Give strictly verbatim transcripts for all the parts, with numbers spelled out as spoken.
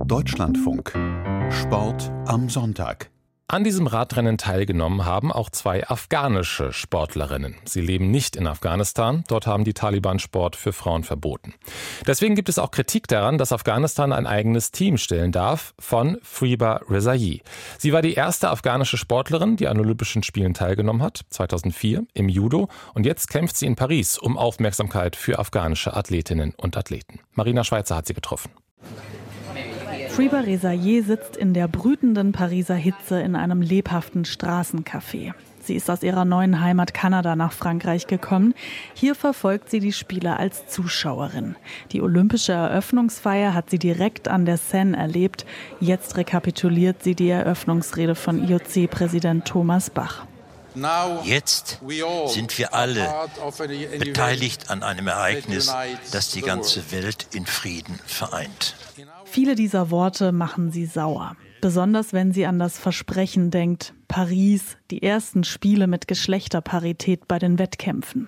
Deutschlandfunk. Sport am Sonntag. An diesem Radrennen teilgenommen haben auch zwei afghanische Sportlerinnen. Sie leben nicht in Afghanistan. Dort haben die Taliban Sport für Frauen verboten. Deswegen gibt es auch Kritik daran, dass Afghanistan ein eigenes Team stellen darf von Freeba Rezaiee. Sie war die erste afghanische Sportlerin, die an Olympischen Spielen teilgenommen hat, zweitausendvier im Judo. Und jetzt kämpft sie in Paris um Aufmerksamkeit für afghanische Athletinnen und Athleten. Marina Schweizer hat sie getroffen. Freeba Rezaiee sitzt in der brütenden Pariser Hitze in einem lebhaften Straßencafé. Sie ist aus ihrer neuen Heimat Kanada nach Frankreich gekommen. Hier verfolgt sie die Spiele als Zuschauerin. Die olympische Eröffnungsfeier hat sie direkt an der Seine erlebt. Jetzt rekapituliert sie die Eröffnungsrede von I O C-Präsident Thomas Bach. Jetzt sind wir alle beteiligt an einem Ereignis, das die ganze Welt in Frieden vereint. Viele dieser Worte machen sie sauer. Besonders wenn sie an das Versprechen denkt, Paris, die ersten Spiele mit Geschlechterparität bei den Wettkämpfen.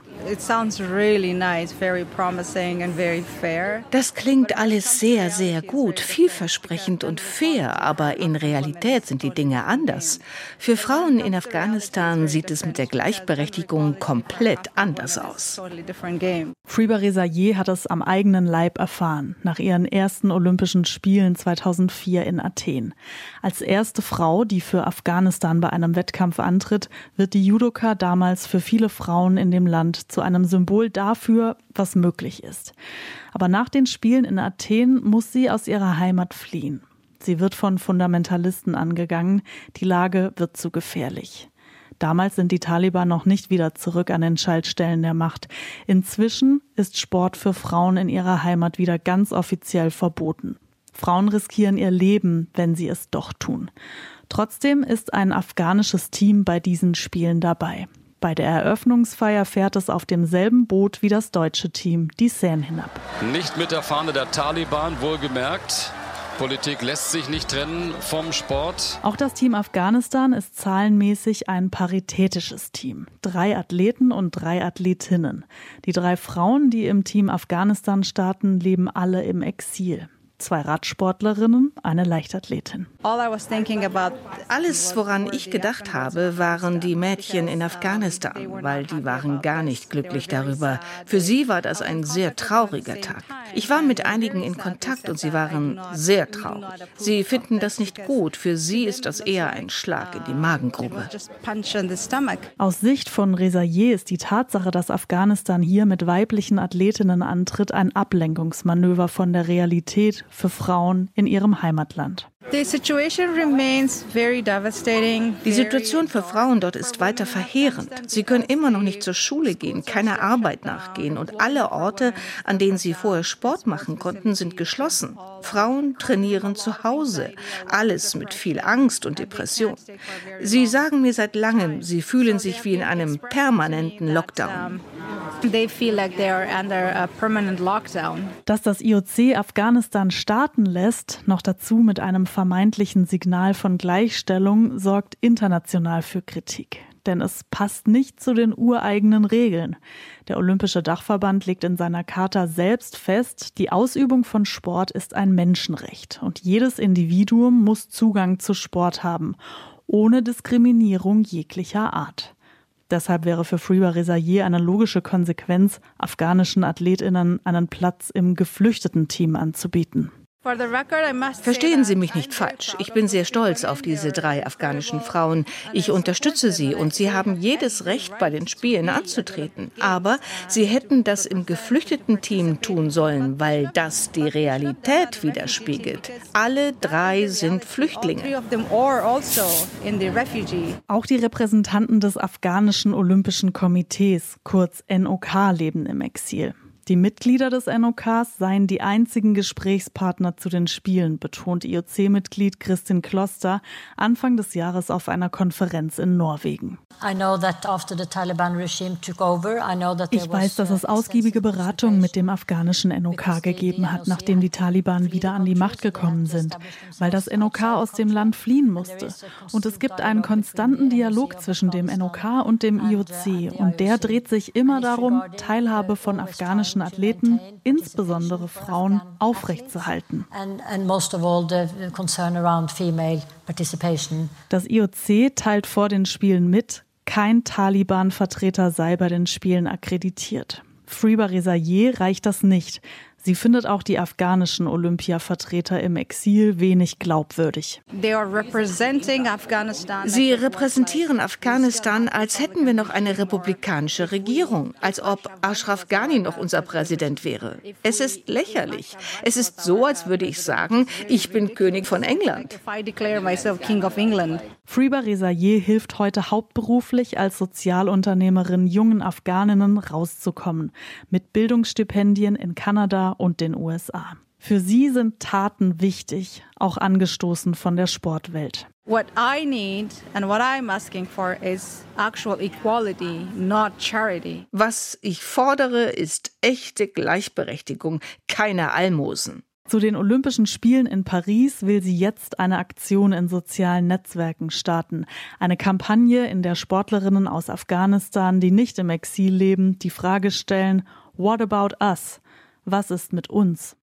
Das klingt alles sehr, sehr gut, vielversprechend und fair, aber in Realität sind die Dinge anders. Für Frauen in Afghanistan sieht es mit der Gleichberechtigung komplett anders aus. Freeba Rezaiee hat es am eigenen Leib erfahren, nach ihren ersten Olympischen Spielen zweitausendvier in Athen. Als erste Frau, die für Afghanistan bei einem Wettkampf antritt, wird die Judoka damals für viele Frauen in dem Land zu einem Symbol dafür, was möglich ist. Aber nach den Spielen in Athen muss sie aus ihrer Heimat fliehen. Sie wird von Fundamentalisten angegangen, die Lage wird zu gefährlich. Damals sind die Taliban noch nicht wieder zurück an den Schaltstellen der Macht. Inzwischen ist Sport für Frauen in ihrer Heimat wieder ganz offiziell verboten. Frauen riskieren ihr Leben, wenn sie es doch tun. Trotzdem ist ein afghanisches Team bei diesen Spielen dabei. Bei der Eröffnungsfeier fährt es auf demselben Boot wie das deutsche Team die Seine hinab. Nicht mit der Fahne der Taliban, wohlgemerkt. Politik lässt sich nicht trennen vom Sport. Auch das Team Afghanistan ist zahlenmäßig ein paritätisches Team. Drei Athleten und drei Athletinnen. Die drei Frauen, die im Team Afghanistan starten, leben alle im Exil. Zwei Radsportlerinnen, eine Leichtathletin. Alles, woran ich gedacht habe, waren die Mädchen in Afghanistan, weil die waren gar nicht glücklich darüber. Für sie war das ein sehr trauriger Tag. Ich war mit einigen in Kontakt und sie waren sehr traurig. Sie finden das nicht gut. Für sie ist das eher ein Schlag in die Magengrube. Aus Sicht von Rezaiee ist die Tatsache, dass Afghanistan hier mit weiblichen Athletinnen antritt, ein Ablenkungsmanöver von der Realität für Frauen in ihrem Heimatland. Die Situation für Frauen dort ist weiter verheerend. Sie können immer noch nicht zur Schule gehen, keiner Arbeit nachgehen und alle Orte, an denen sie vorher Sport machen konnten, sind geschlossen. Frauen trainieren zu Hause, alles mit viel Angst und Depression. Sie sagen mir seit langem, sie fühlen sich wie in einem permanenten Lockdown. Dass das I O C Afghanistan starten lässt, noch dazu mit einem vermeintlichen Signal von Gleichstellung, sorgt international für Kritik. Denn es passt nicht zu den ureigenen Regeln. Der Olympische Dachverband legt in seiner Charta selbst fest, die Ausübung von Sport ist ein Menschenrecht und jedes Individuum muss Zugang zu Sport haben, ohne Diskriminierung jeglicher Art. Deshalb wäre für Freeba Rezaiee eine logische Konsequenz, afghanischen AthletInnen einen Platz im Geflüchteten-Team anzubieten. Verstehen Sie mich nicht falsch. Ich bin sehr stolz auf diese drei afghanischen Frauen. Ich unterstütze sie und sie haben jedes Recht, bei den Spielen anzutreten. Aber sie hätten das im Geflüchteten-Team tun sollen, weil das die Realität widerspiegelt. Alle drei sind Flüchtlinge. Auch die Repräsentanten des afghanischen Olympischen Komitees, kurz N O K, leben im Exil. Die Mitglieder des N O Ks seien die einzigen Gesprächspartner zu den Spielen, betont I O C-Mitglied Kristin Kloster Anfang des Jahres auf einer Konferenz in Norwegen. Ich weiß, dass es ausgiebige Beratungen mit dem afghanischen N O K gegeben hat, nachdem die Taliban wieder an die Macht gekommen sind, weil das N O K aus dem Land fliehen musste. Und es gibt einen konstanten Dialog zwischen dem N O K und dem I O C und der dreht sich immer darum, Teilhabe von afghanischen afghanischen Athleten, insbesondere Frauen, aufrechtzuerhalten. Das I O C teilt vor den Spielen mit, kein Taliban-Vertreter sei bei den Spielen akkreditiert. Friba Rezaieh reicht das nicht. Sie findet auch die afghanischen Olympiavertreter im Exil wenig glaubwürdig. Sie repräsentieren Afghanistan, als hätten wir noch eine republikanische Regierung, als ob Ashraf Ghani noch unser Präsident wäre. Es ist lächerlich. Es ist so, als würde ich sagen, ich bin König von England. Friba Rezaieh hilft heute hauptberuflich als Sozialunternehmerin jungen Afghaninnen rauszukommen, mit Bildungsstipendien in Kanada und den U S A. Für sie sind Taten wichtig, auch angestoßen von der Sportwelt. What I need and what I'm asking for is actual equality, not charity. Was ich fordere, ist echte Gleichberechtigung, keine Almosen. Zu den Olympischen Spielen in Paris will sie jetzt eine Aktion in sozialen Netzwerken starten. Eine Kampagne, in der Sportlerinnen aus Afghanistan, die nicht im Exil leben, die Frage stellen: What about us? Was ist mit uns?